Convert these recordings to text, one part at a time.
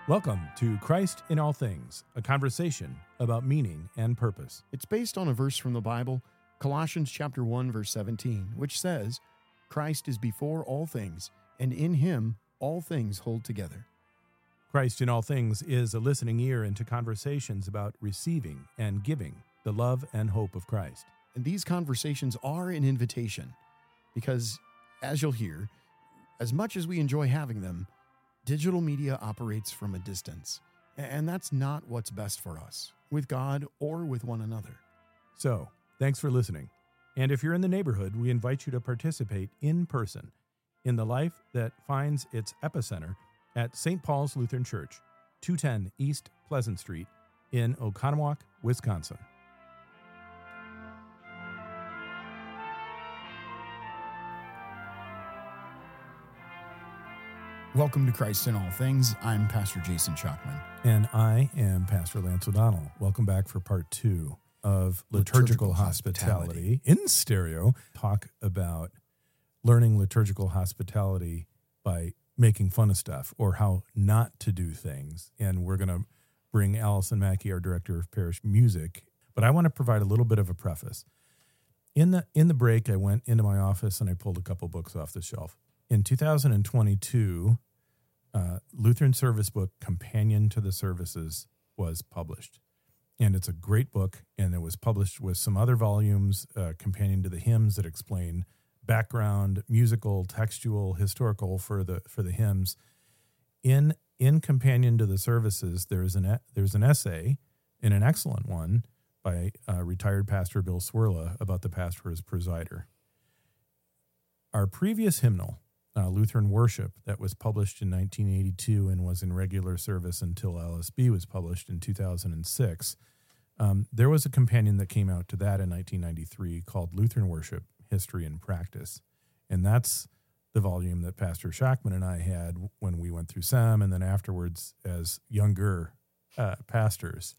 Welcome to Christ in All Things, a conversation about meaning and purpose. It's based on a verse from the Bible, Colossians chapter 1, verse 17, which says, Christ is before all things, and in him all things hold together. Christ in All Things is a listening ear into conversations about receiving and giving the love and hope of Christ. And these conversations are an invitation because, as you'll hear, as much as we enjoy having them, digital media operates from a distance, and that's not what's best for us, with God or with one another. So, thanks for listening. And if you're in the neighborhood, we invite you to participate in person in the life that finds its epicenter at St. Paul's Lutheran Church, 210 East Pleasant Street in Oconomowoc, Wisconsin. Welcome to Christ in All Things. I'm Pastor Jason Schockman. And I am Pastor Lance O'Donnell. Welcome back for part 2 of Liturgical Hospitality in stereo. Talk about learning liturgical hospitality by making fun of stuff or how not to do things. And we're going to bring Allison Mackey, our director of parish music. But I want to provide a little bit of a preface. In the break, I went into my office and I pulled a couple books off the shelf. In 2022, Lutheran Service Book Companion to the Services was published. And it's a great book, and it was published with some other volumes, companion to the hymns that explain background, musical, textual, historical for the hymns. In Companion to the Services, there's an essay, and an excellent one, by retired pastor Bill Swirla about the pastor as presider. Our previous hymnal, Lutheran Worship, that was published in 1982 and was in regular service until LSB was published in 2006. There was a companion that came out to that in 1993 called Lutheran Worship, History and Practice. And that's the volume that Pastor Schockman and I had when we went through SEM and then afterwards as younger pastors.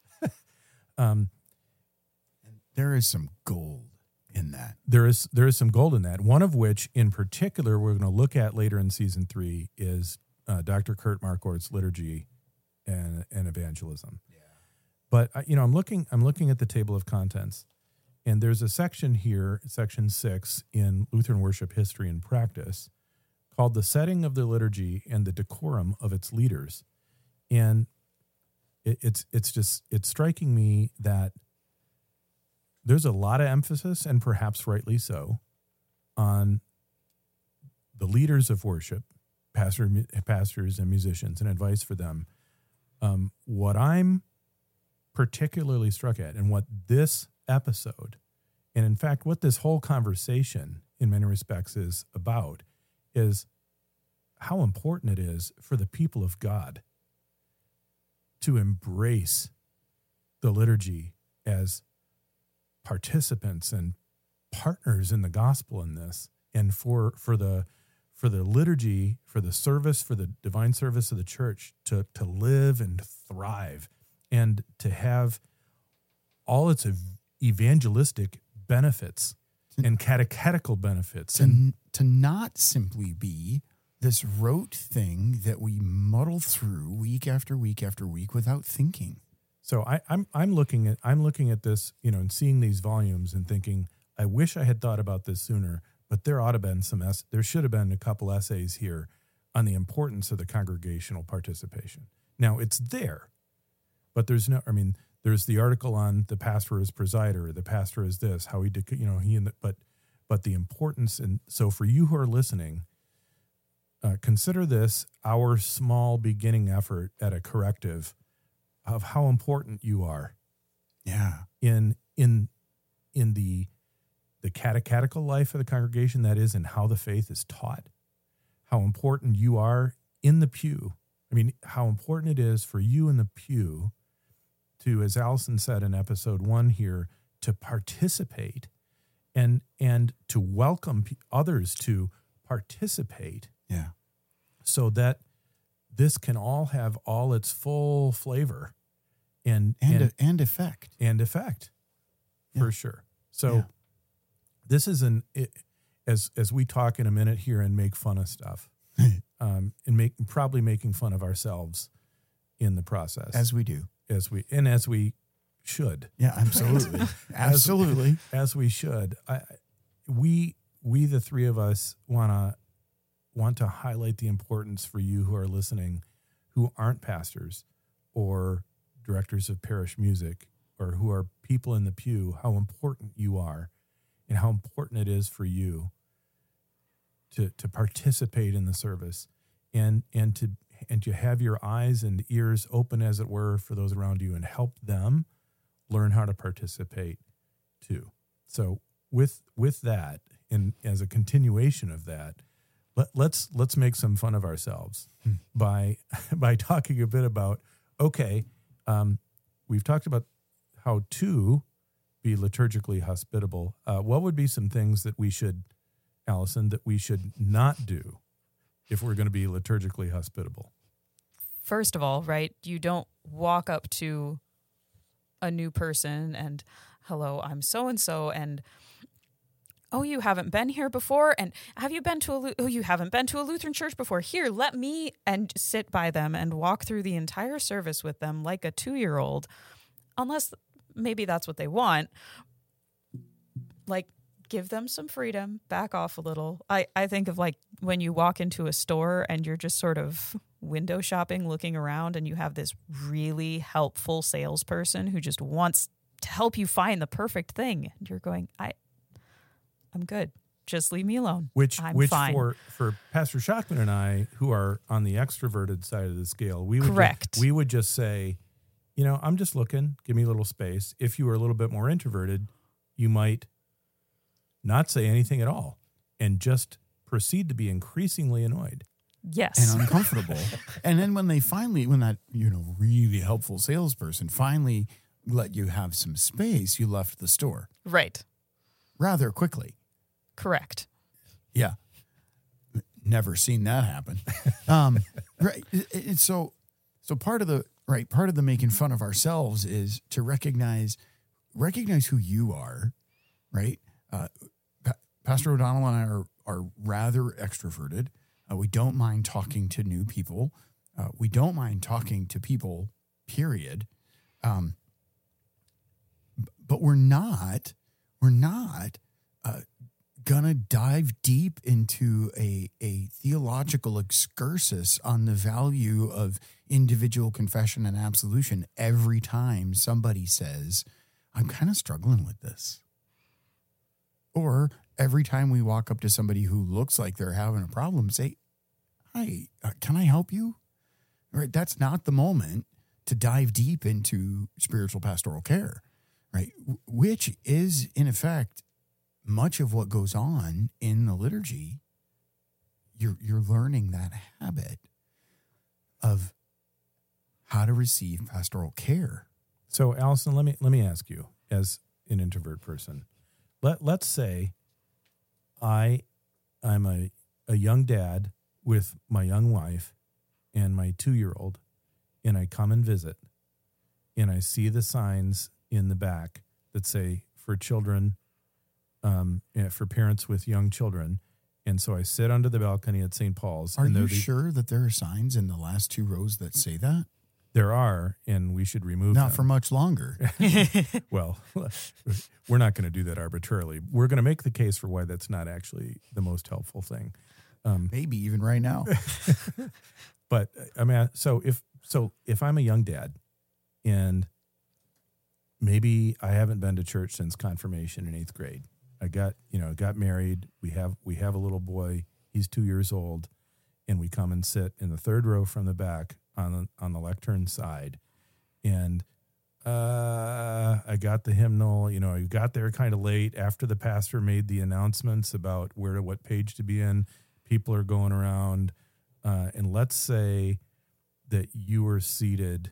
There is some gold in that. There is some gold in that. One of which, in particular, we're going to look at later in season 3 is Dr. Kurt Marquardt's Liturgy and Evangelism. Yeah. But I'm looking at the table of contents, and there's a section here, section 6 in Lutheran Worship History and Practice, called "The Setting of the Liturgy and the Decorum of Its Leaders," and it's striking me that there's a lot of emphasis, and perhaps rightly so, on the leaders of worship, pastors and musicians, and advice for them. What I'm particularly struck at, and what this episode, and in fact what this whole conversation in many respects is about, is how important it is for the people of God to embrace the liturgy as participants and partners in the gospel in this, and for the liturgy, for the service, for the divine service of the church to live and thrive, and to have all its evangelistic benefits and catechetical benefits, and to not simply be this rote thing that we muddle through week after week after week without thinking. So I'm looking at this, and seeing these volumes and thinking, I wish I had thought about this sooner, but there should have been a couple essays here on the importance of the congregational participation. Now it's there, but there's the article on the pastor as presider, the pastor is this, how he did, but the importance. And so for you who are listening, consider this our small beginning effort at a corrective of how important you are, in the catechetical life of the congregation, that is, and how the faith is taught. How important you are in the pew. How important it is for you in the pew to, as Allison said in episode 1 here, to participate and to welcome others to participate. Yeah, so that this can all have all its full flavor. And effect. And effect, for sure. So this is as we talk in a minute here and make fun of stuff, and probably making fun of ourselves. in the process, As we do. as we should. Yeah, absolutely. Absolutely. As we should. We the three of us want to highlight the importance for you who are listening, who aren't pastors or directors of parish music, or who are people in the pew, how important you are and how important it is for you to participate in the service and to have your eyes and ears open, as it were, for those around you, and help them learn how to participate too. So with that, and as a continuation of that, let's make some fun of ourselves by talking a bit about, okay, we've talked about how to be liturgically hospitable. What would be some things that we should, Allison, that we should not do if we're going to be liturgically hospitable? First of all, right, you don't walk up to a new person and, hello, I'm so-and-so, and, oh, you haven't been here before, and have you been to you haven't been to a Lutheran church before? Here, let me, and sit by them and walk through the entire service with them like a 2-year-old, unless maybe that's what they want. Like, give them some freedom, back off a little. I think of like when you walk into a store and you're just sort of window shopping, looking around, and you have this really helpful salesperson who just wants to help you find the perfect thing. And you're going, I'm good. Just leave me alone. Which fine. For Pastor Schockman and I, who are on the extroverted side of the scale, we would just say, I'm just looking, give me a little space. If you were a little bit more introverted, you might not say anything at all and just proceed to be increasingly annoyed. Yes. And uncomfortable. And then when that, really helpful salesperson finally let you have some space, you left the store. Right. Rather quickly. Correct. Yeah. Never seen that happen. Right. And so part of the making fun of ourselves is to recognize who you are, right? Pastor O'Donnell and I are rather extroverted. We don't mind talking to new people. We don't mind talking to people, period. But we're not gonna dive deep into a theological excursus on the value of individual confession and absolution every time somebody says, I'm kind of struggling with this. Or every time we walk up to somebody who looks like they're having a problem, say, hi, can I help you? Right? That's not the moment to dive deep into spiritual pastoral care, right? Which is, in effect, much of what goes on in the liturgy. You're learning that habit of how to receive pastoral care. So, Allison, let me ask you, as an introvert person, let's say I'm a young dad with my young wife and my 2-year-old, and I come and visit, and I see the signs in the back that say for children, for parents with young children. And so I sit under the balcony at St. Paul's. Are you sure that there are signs in the last 2 rows that say that? There are, and we should remove them. Not for much longer. Well, we're not going to do that arbitrarily. We're going to make the case for why that's not actually the most helpful thing. Maybe even right now. But I mean, so if I'm a young dad and maybe I haven't been to church since confirmation in 8th grade, I got married. We have a little boy. He's 2 years old, and we come and sit in the 3rd row from the back on the lectern side, and I got the hymnal. I got there kind of late after the pastor made the announcements about what page to be in. People are going around, and let's say that you were seated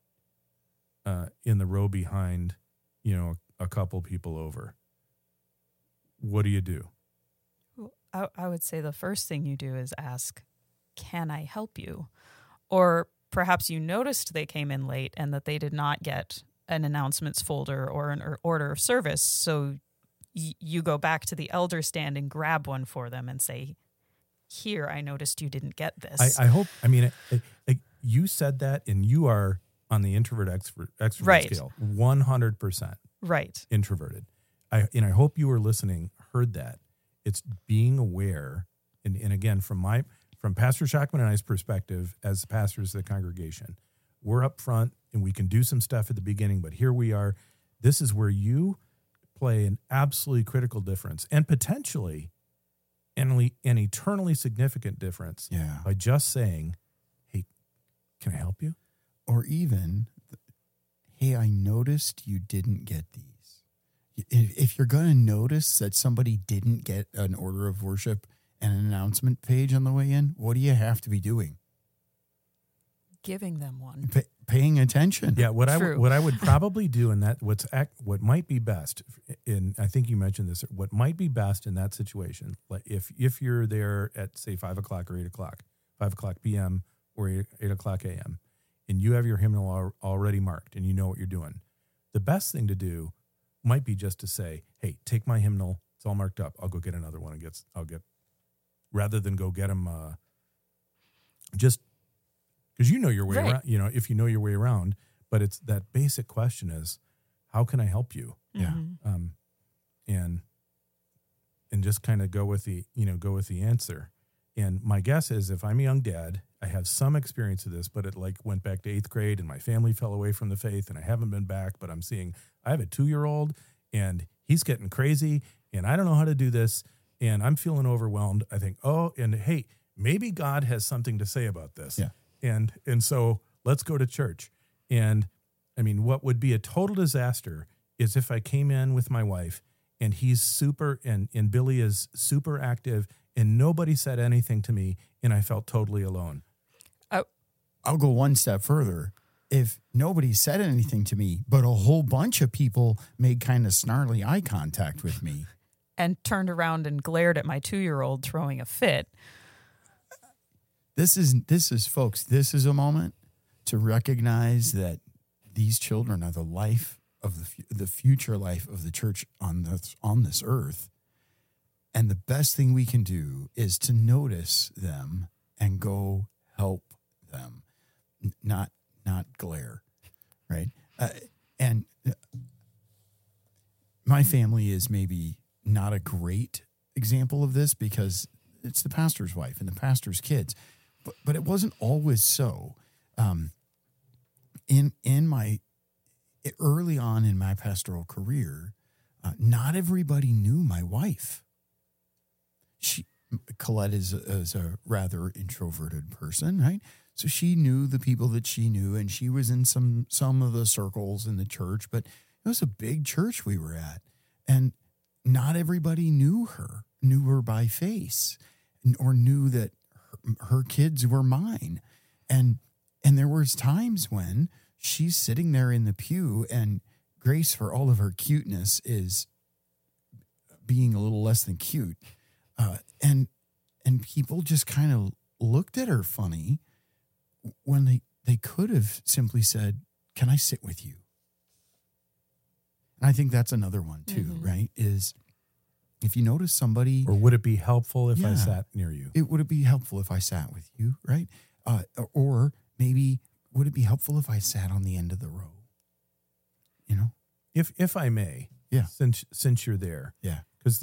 in the row behind, a couple people over. What do you do? I would say the first thing you do is ask, can I help you? Or perhaps you noticed they came in late and that they did not get an announcements folder or an order of service. So you go back to the elder stand and grab one for them and say, here, I noticed you didn't get this. I hope, you said that, and you are on the introvert extrovert Right. scale, 100% Right. introverted. I hope you were listening, heard that. It's being aware, and again, from Pastor Schachman and I's perspective as pastors of the congregation, we're up front and we can do some stuff at the beginning, but here we are. This is where you play an absolutely critical difference, and potentially an eternally significant difference by just saying, hey, can I help you? Or even, hey, I noticed you didn't get these. If you're going to notice that somebody didn't get an order of worship and an announcement page on the way in, what do you have to be doing? Giving them one. Paying attention. Yeah, what True. I would probably do in that, what might be best, I think you mentioned this, what might be best in that situation, like if you're there at, say, 5 o'clock or 8 o'clock, 5 o'clock p.m. or 8 o'clock a.m., and you have your hymnal already marked and you know what you're doing, the best thing to do might be just to say, hey, take my hymnal. It's all marked up. I'll go get another one. Rather than go get them, just because you know your way around, if you know your way around, but it's that basic question is, how can I help you? Yeah. And just kind of go with the answer. And my guess is, if I'm a young dad, I have some experience of this, but it went back to 8th grade and my family fell away from the faith and I haven't been back, but I have a 2-year-old and he's getting crazy and I don't know how to do this and I'm feeling overwhelmed. I think, and hey, maybe God has something to say about this. Yeah. And so let's go to church. And I mean, what would be a total disaster is if I came in with my wife and he's super, and Billy is super active and nobody said anything to me and I felt totally alone. I'll go one step further. If nobody said anything to me, but a whole bunch of people made kind of snarly eye contact with me. And turned around and glared at my 2-year-old throwing a fit. This is, folks, this is a moment to recognize that these children are the life of the future life of the church on this earth. And the best thing we can do is to notice them and go help them, not glare, right? And my family is maybe not a great example of this because it's the pastor's wife and the pastor's kids, but it wasn't always so. Early on in my pastoral career, not everybody knew my wife. Colette is a rather introverted person, right? So she knew the people that she knew, and she was in some of the circles in the church, but it was a big church we were at, and not everybody knew her by face, or knew that her kids were mine, and there was times when she's sitting there in the pew, and Grace, for all of her cuteness, is being a little less than cute. And people just kind of looked at her funny when they could have simply said, can I sit with you? And I think that's another one too, right? Is if you notice somebody... Or would it be helpful if I sat near you? Would it be helpful if I sat with you, right? Or maybe, would it be helpful if I sat on the end of the row? You know? If I may, since you're there. Yeah. Because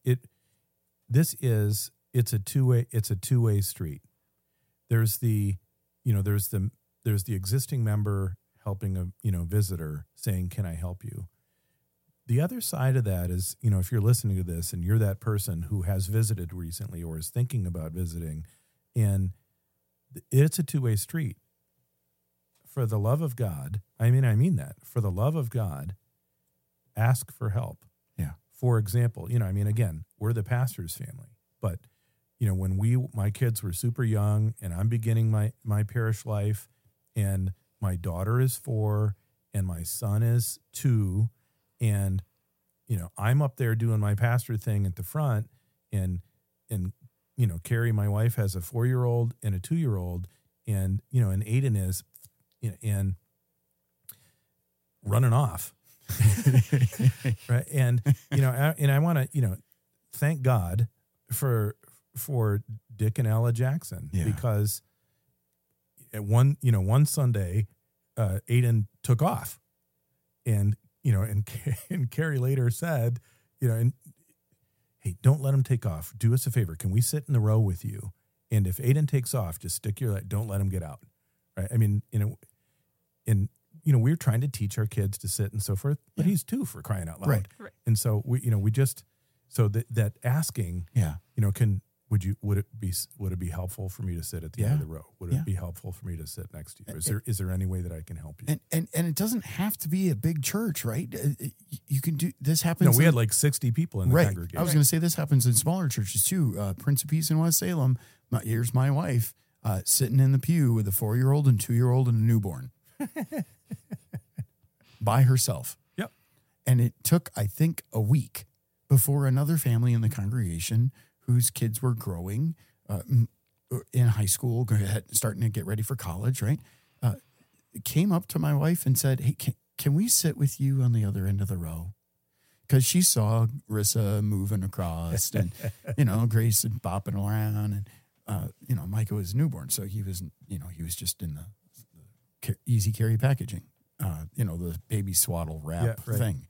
it's a two-way street. There's the existing member helping a visitor saying, can I help you? The other side of that is, if you're listening to this and you're that person who has visited recently or is thinking about visiting, and it's a two-way street. For the love of God, I mean that. For the love of God, ask for help. Yeah. For example, again, we're the pastor's family, but when my kids were super young and I'm beginning my parish life, and my daughter is 4 and my son is 2, and I'm up there doing my pastor thing at the front, and Carrie, my wife, has a 4-year-old and a 2-year-old, and and Aiden is and running off. Right. And, and I want to, thank God for Dick and Ella Jackson, because at one Sunday, Aiden took off, and and Carrie later said, and hey, don't let him take off. Do us a favor. Can we sit in the row with you? And if Aiden takes off, just stick your leg. Don't let him get out. Right? I mean, we're trying to teach our kids to sit and so forth, but he's 2 for crying out loud. Right. And so that asking, would it be helpful for me to sit at the end of the row? Would it be helpful for me to sit next to you? Is there any way that I can help you? And it doesn't have to be a big church, right? You can do this. Happens. No, we had like 60 people in the congregation. I was going to say this happens in smaller churches too. Prince of Peace in West Salem. Here's my wife sitting in the pew with a 4-year-old and 2-year-old and a newborn by herself. Yep. And it took, I think, a week before another family in the congregation whose kids were growing in high school, starting to get ready for college, right? Came up to my wife and said, hey, can we sit with you on the other end of the row? Because she saw Rissa moving across and, Grace and bopping around. And, Micah was newborn. So he was just in the easy carry packaging, the baby swaddle wrap thing.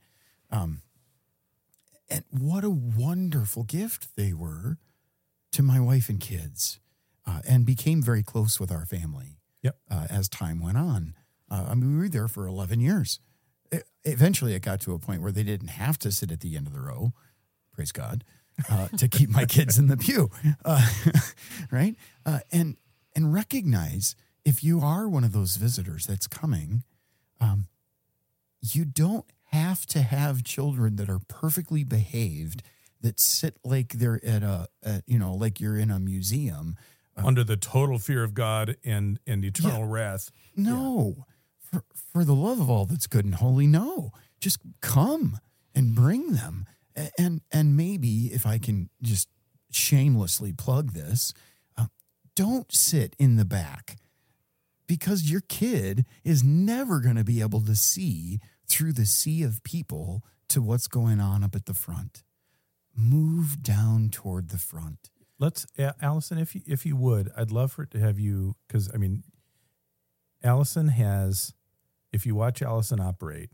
And what a wonderful gift they were to my wife and kids, and became very close with our family as time went on. We were there for 11 years. Eventually, it got to a point where they didn't have to sit at the end of the row, praise God, to keep my kids in the pew, right? And recognize if you are one of those visitors that's coming, you don't have to have children that are perfectly behaved that sit like they're like you're in a museum under the total fear of God and eternal wrath. No, for the love of all that's good and holy, no, just come and bring them. And maybe if I can just shamelessly plug this, don't sit in the back, because your kid is never going to be able to see through the sea of people to what's going on up at the front. Move down toward the front. Let's, Allison, if you would, I'd love for it to have you, because Allison has, if you watch Allison operate,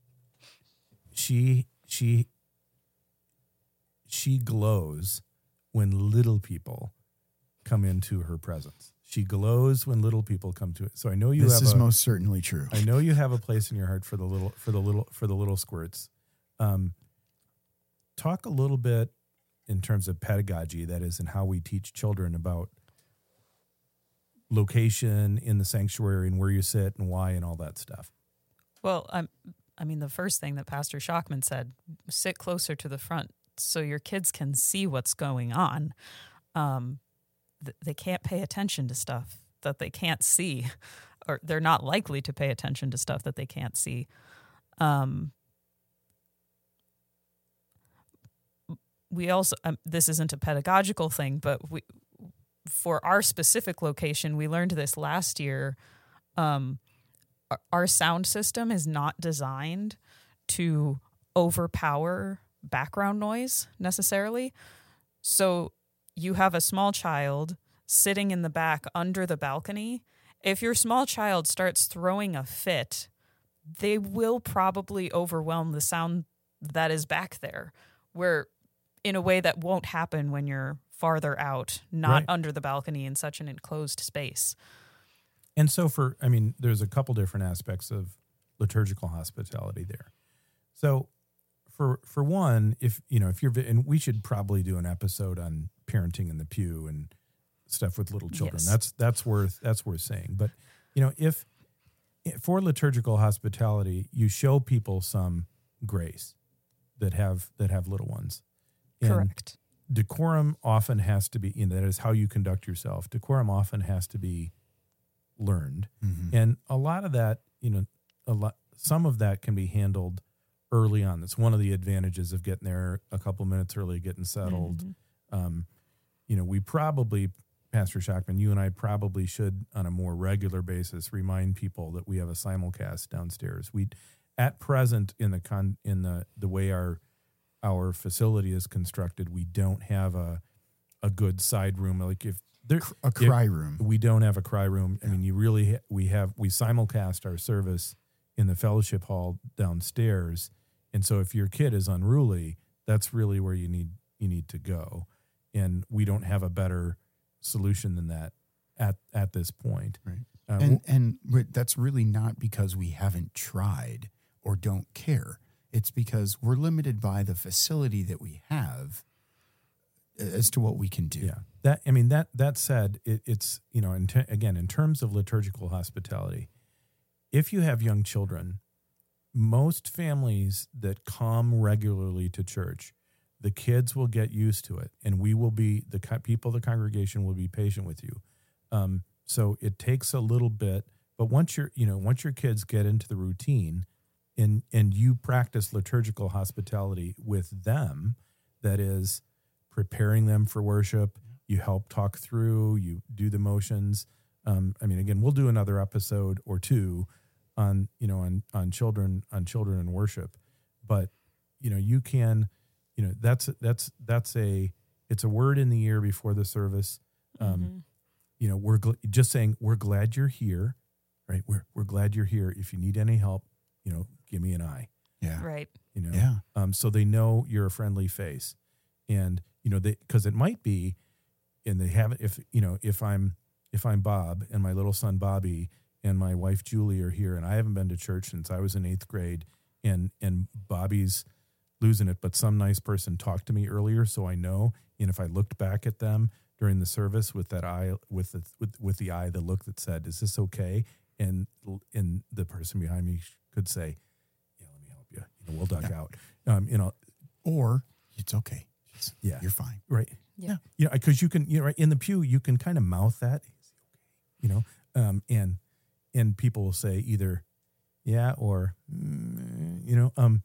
she glows when little people come into her presence. She glows when little people come to it. So I know you. This is most certainly true. I know you have a place in your heart for the little squirts. Talk a little bit in terms of pedagogy, that is, and how we teach children about location in the sanctuary and where you sit and why and all that stuff. Well, the first thing that Pastor Shockman said, sit closer to the front so your kids can see what's going on. They can't pay attention to stuff that they can't see, or they're not likely to pay attention to stuff that they can't see. We also, this isn't a pedagogical thing, but for our specific location, we learned this last year. Our sound system is not designed to overpower background noise necessarily. So you have a small child sitting in the back under the balcony. If your small child starts throwing a fit, they will probably overwhelm the sound that is back there, where in a way that won't happen when you're farther out, not under the balcony in such an enclosed space. And so there's a couple different aspects of liturgical hospitality there. So for one, if you're, and we should probably do an episode on parenting in the pew and stuff with little children. Yes. That's worth saying. But if for liturgical hospitality, you show people some grace that have little ones. And correct. Decorum often has to be, that is how you conduct yourself. Decorum often has to be learned. Mm-hmm. And a lot of that, some of that can be handled early on. That's one of the advantages of getting there a couple minutes early, getting settled. Mm-hmm. We probably, Pastor Shockman, you and I probably should on a more regular basis remind people that we have a simulcast downstairs. We, at present, in the way our facility is constructed, we don't have a good side room. Like if There, A cry room. We don't have a cry room. I mean, we simulcast our service in the fellowship hall downstairs, and so if your kid is unruly, that's really where you need to go, and we don't have a better solution than that at this point. Right. And that's really not because we haven't tried or don't care. It's because we're limited by the facility that we have as to what we can do. Yeah. That said, it's, again, in terms of liturgical hospitality, if you have young children, most families that come regularly to church, the kids will get used to it, and we will be, the people of the congregation will be patient with you. So it takes a little bit, but once your kids get into the routine and you practice liturgical hospitality with them, that is preparing them for worship, you help talk through, you do the motions. Again, we'll do another episode or two on children and worship, but you can, it's a word in the ear before the service. We're just saying, we're glad you're here, right? We're glad you're here. If you need any help, give me an eye. Yeah. Right. So they know you're a friendly face, and because it might be, and they haven't. If I'm Bob and my little son Bobby and my wife Julie are here, and I haven't been to church since I was in 8th grade, and Bobby's losing it, but some nice person talked to me earlier, so I know. And if I looked back at them during the service with that eye, with the eye, the look that said, "Is this okay?" and the person behind me could say, "Yeah, let me help you. We'll duck out." Or it's okay. Yeah, You're fine. Right. Yeah. Because you can, right in the pew, you can kind of mouth that, and people will say either, yeah, or, and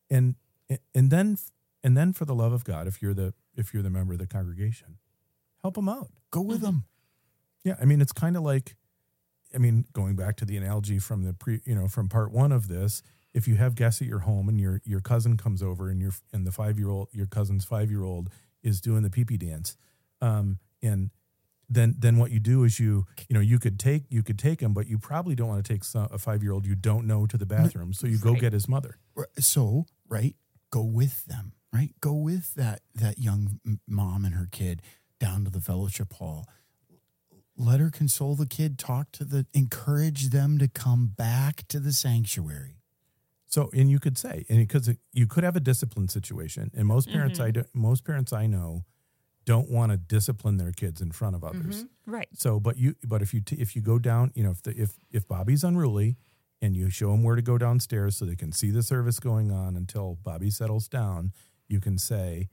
then for the love of God, if you're the member of the congregation, help them out. Go with them. Yeah. It's kind of like, going back to the analogy from from part one of this, if you have guests at your home and your cousin comes over and your cousin's 5-year-old is doing the pee-pee dance, and then what you do is you could take him, but you probably don't want to take a 5-year-old you don't know to the bathroom, so you go get his mother. So go with them, right? Go with that young mom and her kid down to the fellowship hall. Let her console the kid, encourage them to come back to the sanctuary. So, and you could say, because you could have a discipline situation, and most parents I know don't want to discipline their kids in front of others. Right. So, but if you go down, if Bobby's unruly, and you show him where to go downstairs so they can see the service going on until Bobby settles down, you can say,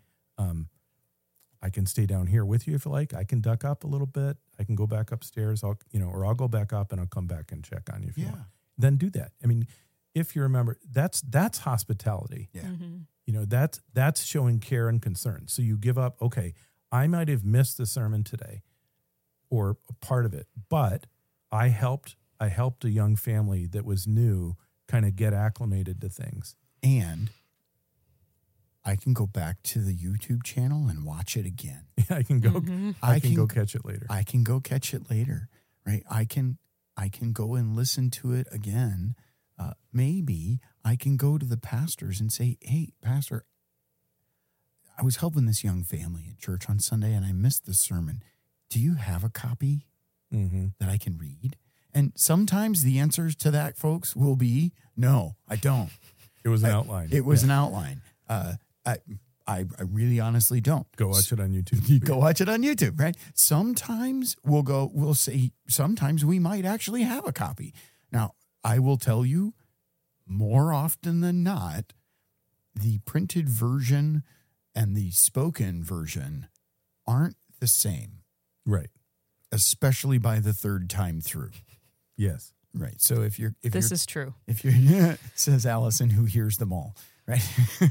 I can stay down here with you if you like. I can duck up a little bit. I can go back upstairs. I'll go back up and I'll come back and check on you if you want. Then do that. If you remember, that's hospitality. Yeah. That's showing care and concern. So you give up, okay, I might have missed the sermon today or a part of it, but I helped a young family that was new kind of get acclimated to things. And I can go back to the YouTube channel and watch it again. I can go I can go catch it later. I can go catch it later, right? I can go and listen to it again. Maybe I can go to the pastors and say, "Hey, pastor, I was helping this young family at church on Sunday and I missed the sermon. Do you have a copy that I can read?" And sometimes the answers to that, folks, will be, "No, I don't." It was an outline. It was an outline. I really honestly don't. Go watch it on YouTube. Go watch it on YouTube, right? Sometimes we'll say, sometimes we might actually have a copy. Now, I will tell you, more often than not, the printed version and the spoken version aren't the same. Right. Especially by the third time through. Yes. Right. So this is true. If you're, says Allison, who hears them all, right?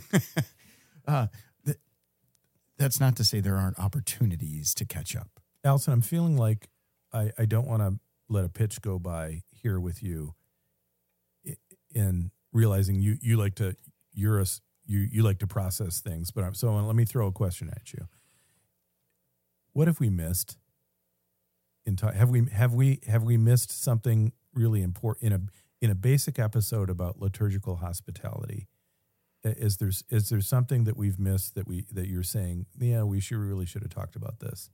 That's not to say there aren't opportunities to catch up. Allison, I'm feeling like I don't want to let a pitch go by here with you in realizing you like to you like to process things, but so let me throw a question at you. What if we missed have we missed something really important in a basic episode about liturgical hospitality? Is there something that we've missed that you're saying, yeah, we really should have talked about this?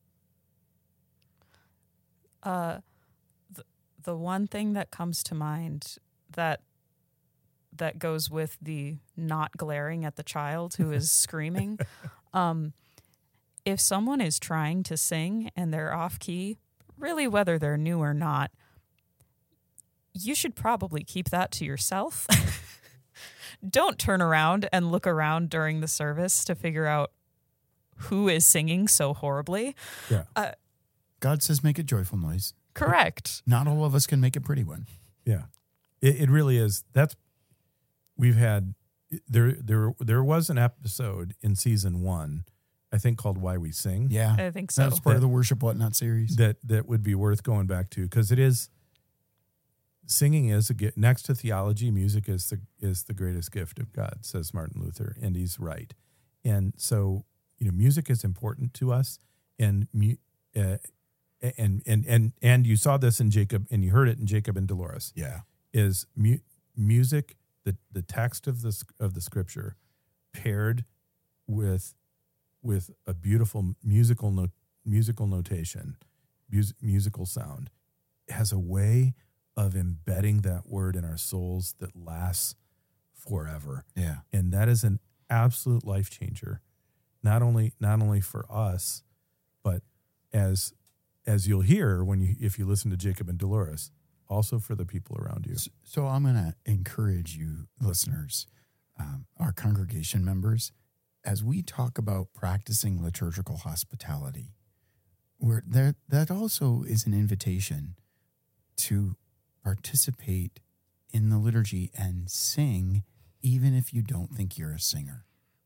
The one thing that comes to mind that goes with the not glaring at the child who is screaming, if someone is trying to sing and they're off key, really whether they're new or not, you should probably keep that to yourself. Don't turn around and look around during the service to figure out who is singing so horribly. Yeah. God says make a joyful noise. Correct. Not all of us can make a pretty one. Yeah. It really is. We've had there was an episode in season 1, I think, called Why We Sing. Yeah. I think so. That's part of the Worship Whatnot series. That would be worth going back to, because singing is next to theology, music is the greatest gift of God, says Martin Luther, and he's right. And so, music is important to us, and you saw this in Jacob, and you heard it in Jacob and Dolores. Yeah, is music the text of the scripture paired with a beautiful musical notation, musical sound, has a way of embedding that word in our souls that lasts forever. Yeah. And that is an absolute life changer, not only for us, but as you'll hear if you listen to Jacob and Dolores, also for the people around you. So I'm going to encourage you, listeners, our congregation members, as we talk about practicing liturgical hospitality, that also is an invitation to participate in the liturgy and sing, even if you don't think you're a singer.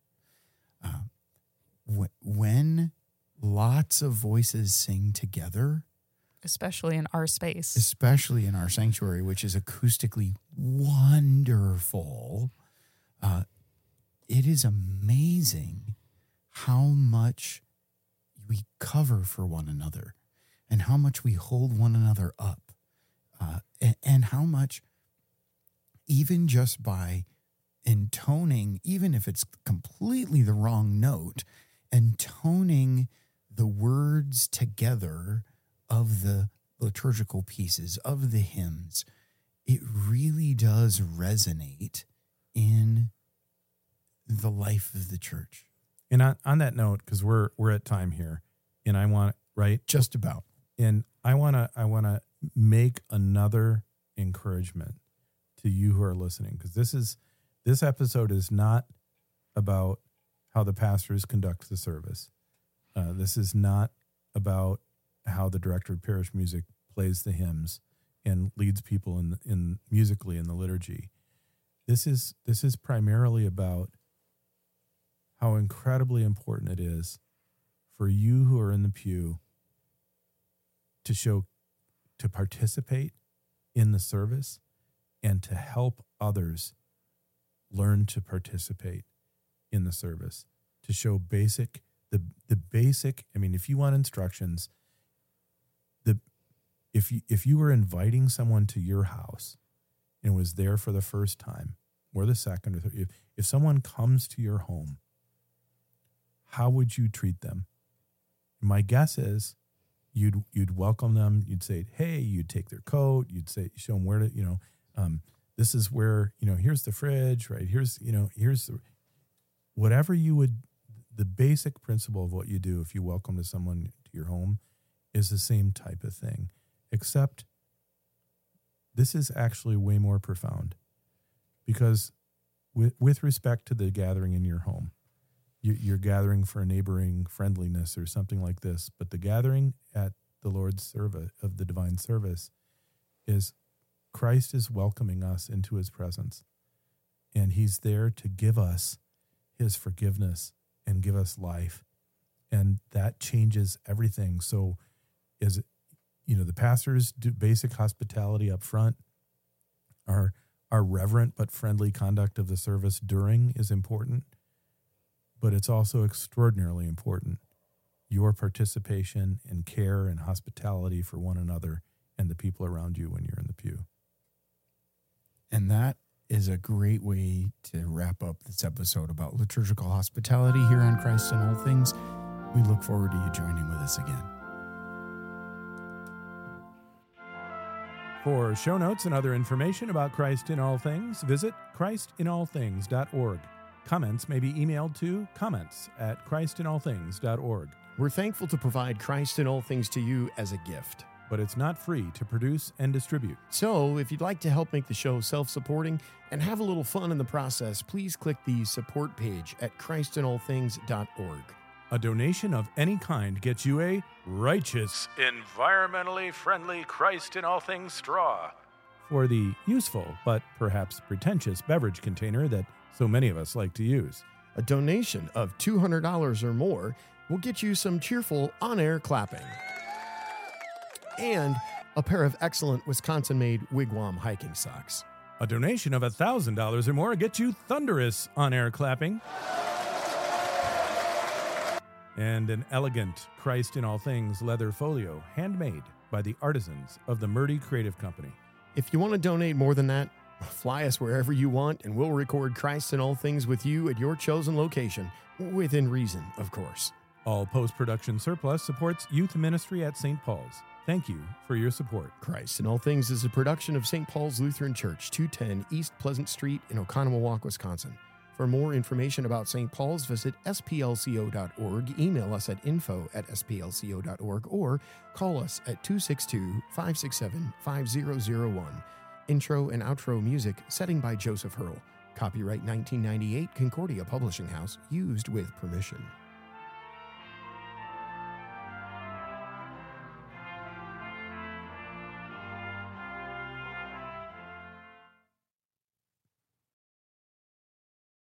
When lots of voices sing together, especially in our space, especially in our sanctuary, which is acoustically wonderful, it is amazing how much we cover for one another and how much we hold one another up. And how much, even just by intoning, even if it's completely the wrong note, intoning the words together of the liturgical pieces, of the hymns, it really does resonate in the life of the church. And on that note, because we're at time here, and I want, right? Just about. And I want to make another encouragement to you who are listening, because this episode is not about how the pastors conduct the service. This is not about how the director of parish music plays the hymns and leads people in musically in the liturgy. This is primarily about how incredibly important it is for you who are in the pew to participate in the service and to help others learn to participate in the service, to show the basic. I mean, if you want instructions, if you were inviting someone to your house and was there for the first time or the second or third, if someone comes to your home, how would you treat them? My guess is you'd welcome them. You'd say, hey, you'd take their coat. You'd show them where to, this is where, here's the fridge, right? Here's whatever you would, the basic principle of what you do if you welcome someone to your home is the same type of thing, except this is actually way more profound, because with respect to the gathering in your home, you're gathering for a neighboring friendliness or something like this, but the gathering at the Lord's service of the divine service is Christ is welcoming us into his presence, and he's there to give us his forgiveness and give us life, and that changes everything. So the pastors do basic hospitality up front. Our reverent but friendly conduct of the service during is important, but it's also extraordinarily important your participation in care and hospitality for one another and the people around you when you're in the pew. And that is a great way to wrap up this episode about liturgical hospitality here on Christ in All Things. We look forward to you joining with us again. For show notes and other information about Christ in All Things, visit christinallthings.org. Comments may be emailed to comments@christinallthings.org. We're thankful to provide Christ in All Things to you as a gift. But it's not free to produce and distribute. So if you'd like to help make the show self-supporting and have a little fun in the process, please click the support page at christinallthings.org. A donation of any kind gets you a righteous, environmentally friendly Christ in All Things straw for the useful but perhaps pretentious beverage container that so many of us like to use. A donation of $200 or more will get you some cheerful on-air clapping. And a pair of excellent Wisconsin-made Wigwam hiking socks. A donation of $1,000 or more gets you thunderous on-air clapping. And an elegant Christ in All Things leather folio, handmade by the artisans of the Murdy Creative Company. If you want to donate more than that, fly us wherever you want, and we'll record Christ in All Things with you at your chosen location, within reason, of course. All post-production surplus supports youth ministry at St. Paul's. Thank you for your support. Christ in All Things is a production of St. Paul's Lutheran Church, 210 East Pleasant Street in Oconomowoc, Wisconsin. For more information about St. Paul's, visit splco.org, email us at info@splco.org, or call us at 262-567-5001. Intro and outro music, setting by Joseph Hurl. Copyright 1998, Concordia Publishing House, used with permission.